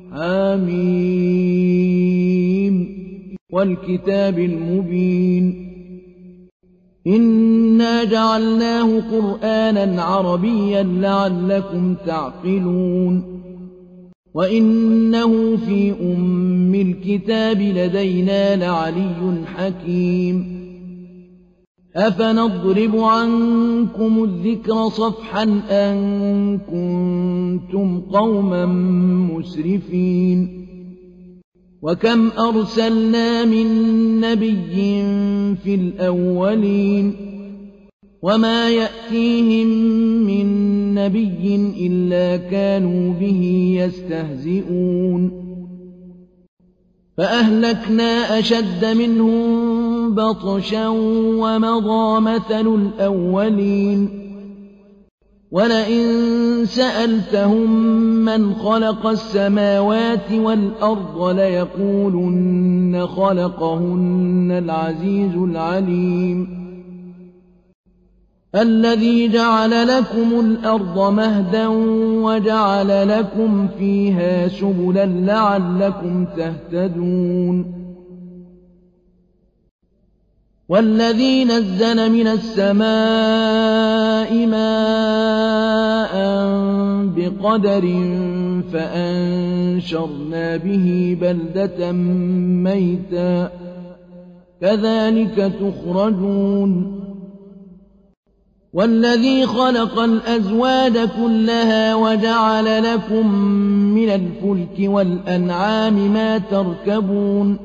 حميم والكتاب المبين إنا جعلناه قرآنا عربيا لعلكم تعقلون وإنه في أم الكتاب لدينا لعلي حكيم أفنضرب عنكم الذكر صفحا أن كنتم قوما مسرفين وكم أرسلنا من نبي في الأولين وما يأتيهم من نبي إلا كانوا به يستهزئون فأهلكنا أشد منهم بطشا ومضى مثل الأولين ولئن سألتهم من خلق السماوات والأرض ليقولن خلقهن العزيز العليم الذي جعل لكم الأرض مهدا وجعل لكم فيها سبلا لعلكم تهتدون والذي نزل من السماء ماء بقدر فأنشرنا به بلدة ميتا كذلك تخرجون والذي خلق الأزواج كلها وجعل لكم من الفلك والأنعام ما تركبون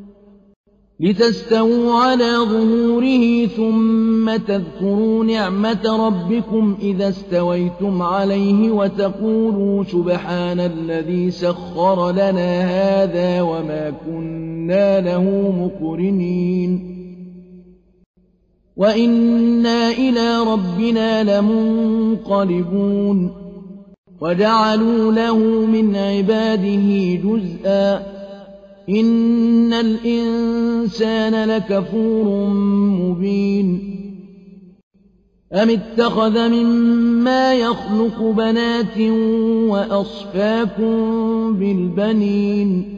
لتستووا على ظهوره ثم تذكروا نعمة ربكم إذا استويتم عليه وتقولوا سبحان الذي سخر لنا هذا وما كنا له مقرنين وإنا إلى ربنا لمنقلبون وجعلوا له من عباده جزءا إن الإنسان لكفور مبين أم اتخذ مما يخلق بنات وأصفاكم بالبنين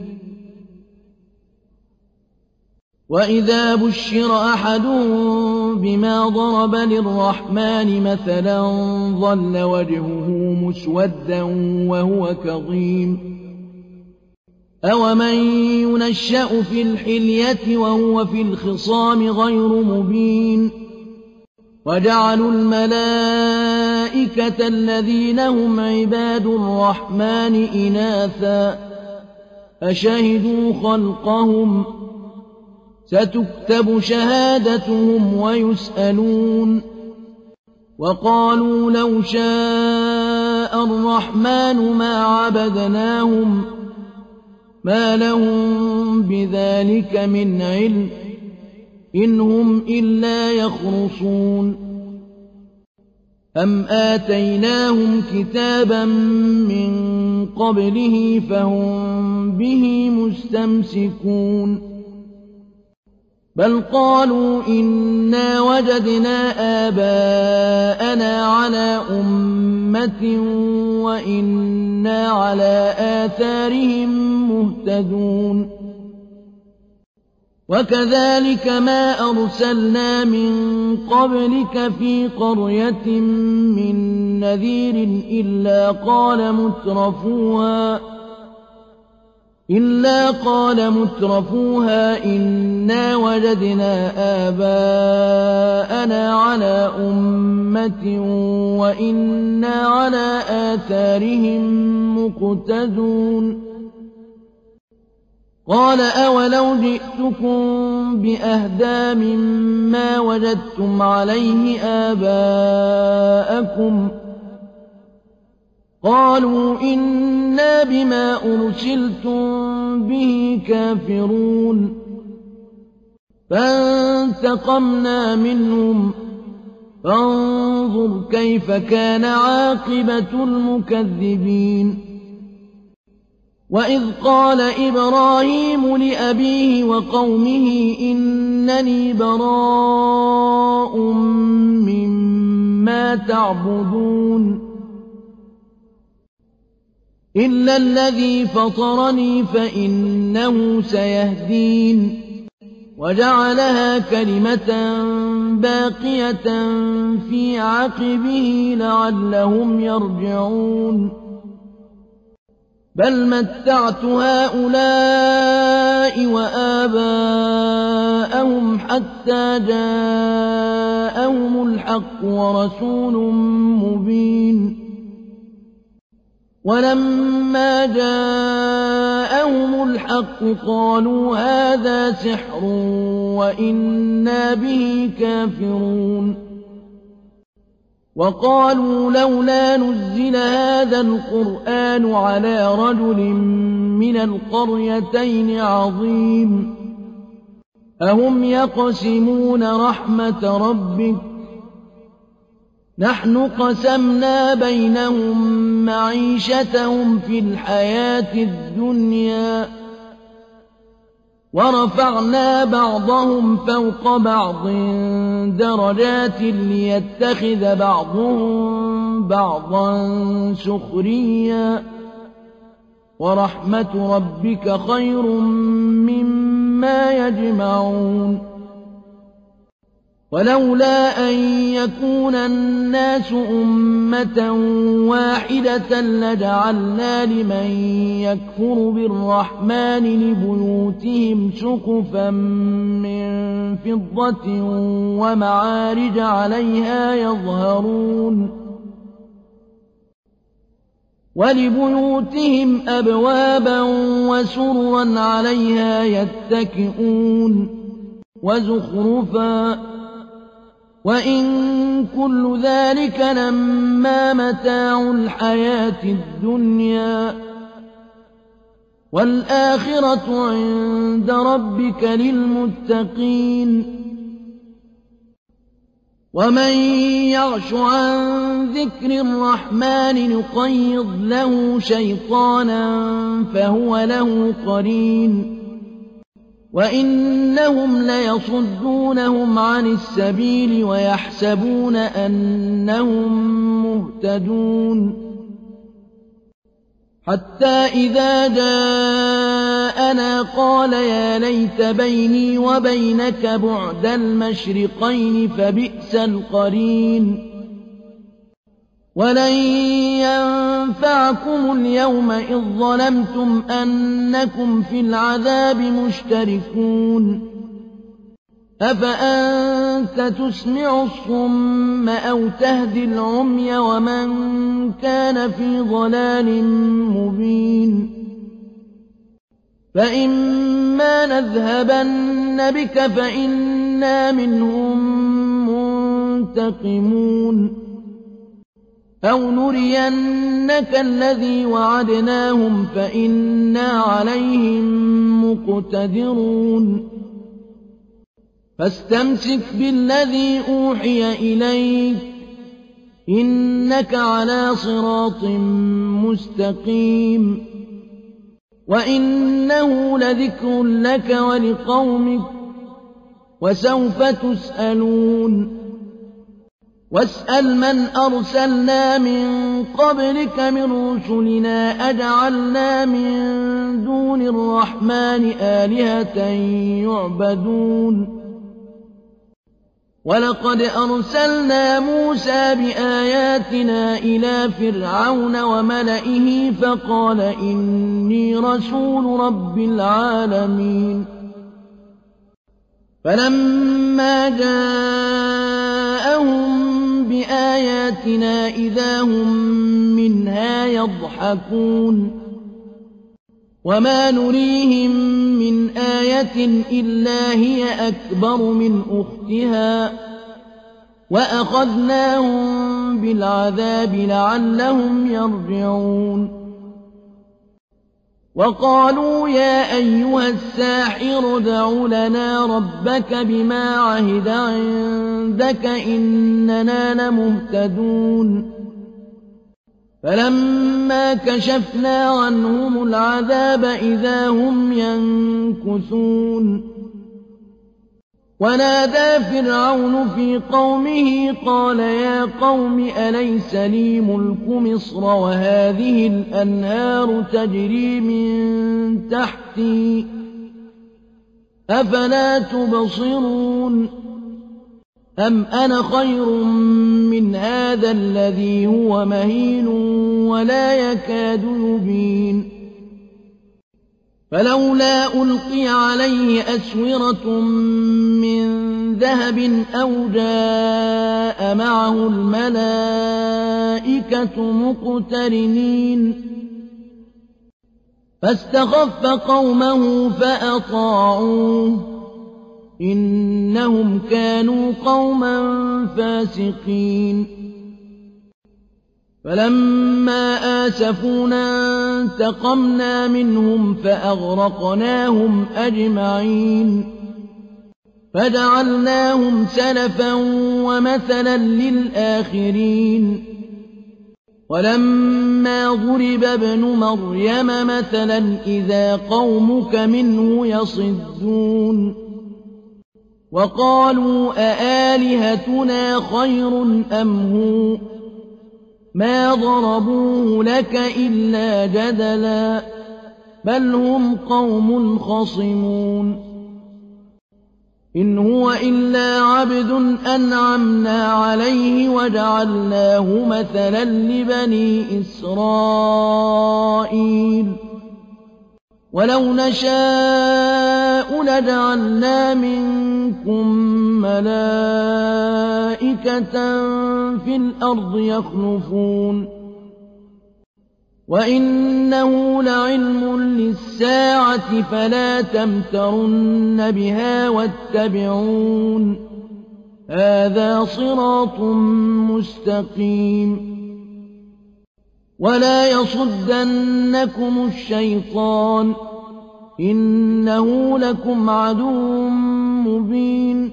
وإذا بشر أحدهم بما ضرب للرحمن مثلا ظل وجهه مسودا وهو كظيم أومن ينشأ في الحلية وهو في الخصام غير مبين وجعلوا الملائكة الذين هم عباد الرحمن إناثا أشهدوا خلقهم ستكتب شهادتهم ويسألون وقالوا لو شاء الرحمن ما عبدناهم ما لهم بذلك من علم إن هم إلا يخرصون أم آتيناهم كتابا من قبله فهم به مستمسكون بل قالوا إنا وجدنا آباءنا على أمة وإنا على آثارهم مهتدون وكذلك ما أرسلنا من قبلك في قرية من نذير إلا قال مترفوها إنا وجدنا آباءنا على أمة وإنا على آثارهم مقتدون قال أولو جئتكم بأهدى مما وجدتم عليه آباءكم قالوا إنا بما أرسلتم به كافرون فانتقمنا منهم فانظر كيف كان عاقبة المكذبين وإذ قال إبراهيم لأبيه وقومه إنني براء مما تعبدون إلا الذي فطرني فإنه سيهدين وجعلها كلمة باقية في عقبه لعلهم يرجعون بل متعت هؤلاء وآباءهم حتى جاءهم الحق ورسول مبين ولما جاءهم الحق قالوا هذا سحر وإنا به كافرون وقالوا لولا نزل هذا القرآن على رجل من القريتين عظيم أهم يقسمون رحمة ربك نحن قسمنا بينهم معيشتهم في الحياة الدنيا ورفعنا بعضهم فوق بعض درجات ليتخذ بعضهم بعضا سخريا ورحمة ربك خير مما يجمعون ولولا أن يكون الناس أمة واحدة لجعلنا لمن يكفر بالرحمن لبيوتهم سقفا من فضة ومعارج عليها يظهرون ولبيوتهم أبوابا وسررا عليها يتكئون وزخرفا وإن كل ذلك لما متاع الحياة الدنيا والآخرة عند ربك للمتقين ومن يعش عن ذكر الرحمن نقيض له شيطانا فهو له قرين وإنهم ليصدونهم عن السبيل ويحسبون أنهم مهتدون حتى إذا جاءنا قال يا ليت بيني وبينك بعد المشرقين فبئس القرين ولن ينفعكم اليوم إذ ظلمتم أنكم في العذاب مشتركون أفأنت تسمع الصم أو تهدي العمي ومن كان في ضلال مبين فإما نذهبن بك فإنا منهم منتقمون أو نرينك الذي وعدناهم فإنا عليهم مقتدرون فاستمسك بالذي أوحي إليك إنك على صراط مستقيم وإنه لذكر لك ولقومك وسوف تسألون واسأل من أرسلنا من قبلك من رسلنا أجعلنا من دون الرحمن آلهة يعبدون ولقد أرسلنا موسى بآياتنا إلى فرعون وملئه فقال إني رسول رب العالمين فلما جاءهم بآياتنا إذا هم منها يضحكون وما نريهم من آية إلا هي أكبر من أختها وأخذناهم بالعذاب لعلهم يرجعون وقالوا يا أيها الساحر ادع لنا ربك بما عهد عندك إننا لمهتدون فلما كشفنا عنهم العذاب إذا هم ينكثون ونادى فرعون في قومه قال يا قوم أليس لي ملك مصر وهذه الأنهار تجري من تحتي أفلا تبصرون أم أنا خير من هذا الذي هو مهين ولا يكاد يبين فلولا ألقي عليه أسورة من ذهب أو جاء معه الملائكة مقترنين فاستخف قومه فأطاعوه إنهم كانوا قوما فاسقين فلما آسفونا انتقمنا منهم فأغرقناهم أجمعين فجعلناهم سلفا ومثلا للآخرين ولما ضرب ابن مريم مثلا إذا قومك منه يصدون وقالوا أآلهتنا خير أم هو ما ضربوه لك إلا جدلا بل هم قوم خصمون إن هو إلا عبد أنعمنا عليه وجعلناه مثلا لبني إسرائيل ولو نشاء لجعلنا منكم ملائكة في الأرض يخلفون وإنه لعلم للساعة فلا تمترن بها واتبعون هذا صراط مستقيم ولا يصدنكم الشيطان إنه لكم عدو مبين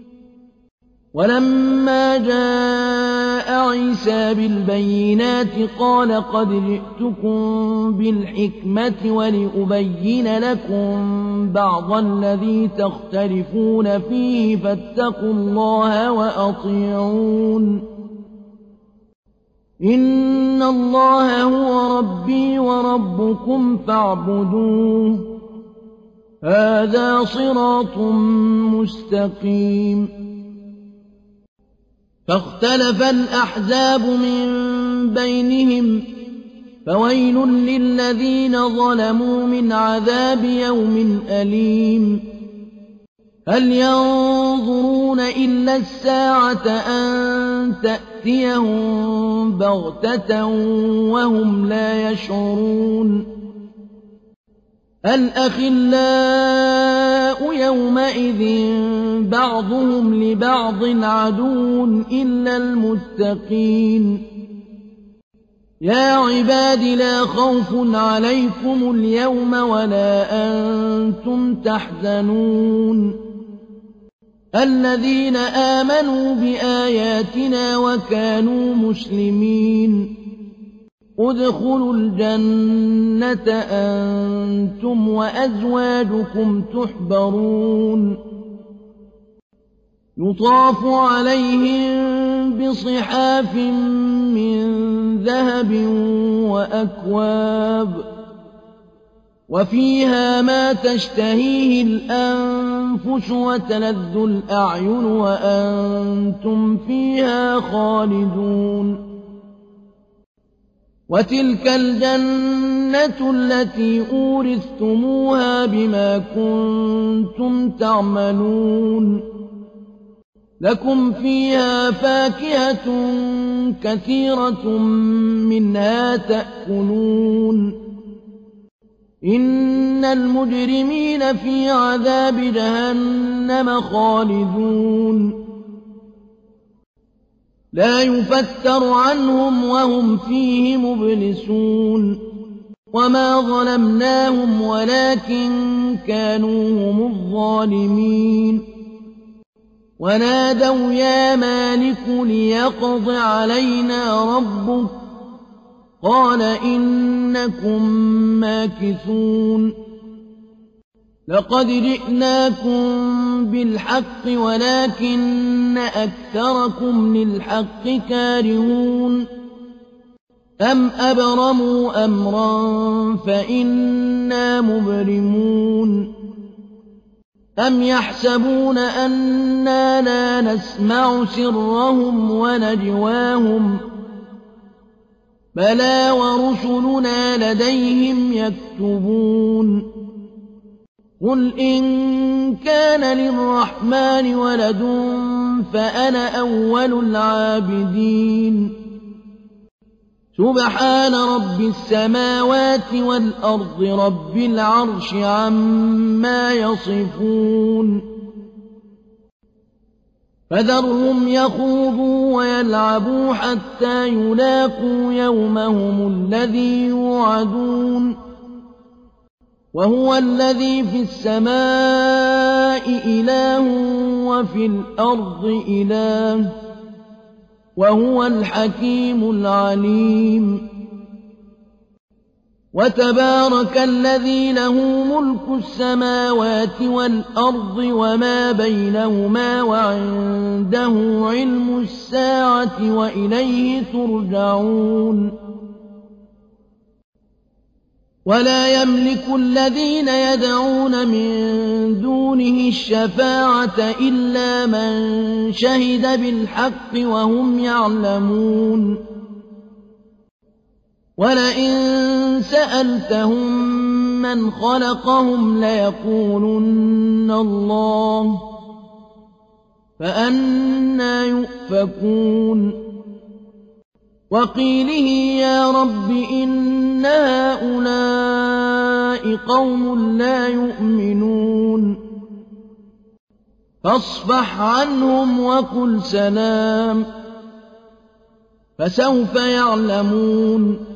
ولما جاء عيسى بالبينات قال قد جئتكم بالحكمة ولأبين لكم بعض الذي تختلفون فيه فاتقوا الله وأطيعون إن الله هو ربي وربكم فاعبدوه هذا صراط مستقيم فاختلف الأحزاب من بينهم فويل للذين ظلموا من عذاب يوم أليم هل ينظرون إلا الساعة أن تأتيهم بغتة وهم لا يشعرون الأخلاء يومئذ بعضهم لبعض عدو إلا المتقين يا عباد لا خوف عليكم اليوم ولا أنتم تحزنون الذين آمنوا بآياتنا وكانوا مسلمين ادخلوا الجنة أنتم وأزواجكم تحبرون يطاف عليهم بصحاف من ذهب وأكواب وفيها ما تشتهيه الأنفس وتلذ الأعين وأنتم فيها خالدون وتلك الجنة التي أورثتموها بما كنتم تعملون لكم فيها فاكهة كثيرة منها تأكلون إن المجرمين في عذاب جهنم خالدون لا يفتر عنهم وهم فيه مبلسون وما ظلمناهم ولكن كانوا هم الظالمين ونادوا يا مالك ليقض علينا ربك قال إنكم ماكثون لقد جئناكم بالحق ولكن أكثركم للحق كارهون أم أبرموا أمرا فإنا مبرمون أم يحسبون أنا لا نسمع سرهم ونجواهم بلى ورسلنا لديهم يكتبون قل إن كان للرحمن ولد فأنا أول العابدين سبحان رب السماوات والأرض رب العرش عما يصفون فذرهم يخوضوا ويلعبوا حتى يلاقوا يومهم الذي يوعدون وهو الذي في السماء إله وفي الأرض إله وهو الحكيم العليم وتبارك الذي له ملك السماوات والأرض وما بينهما وعنده علم الساعة وإليه ترجعون ولا يملك الذين يدعون من دونه الشفاعة إلا من شهد بالحق وهم يعلمون ولئن سألتهم من خلقهم ليقولن الله فأنى يؤفكون وقيله يا رب إن هؤلاء قوم لا يؤمنون فاصفح عنهم وقل سلام فسوف يعلمون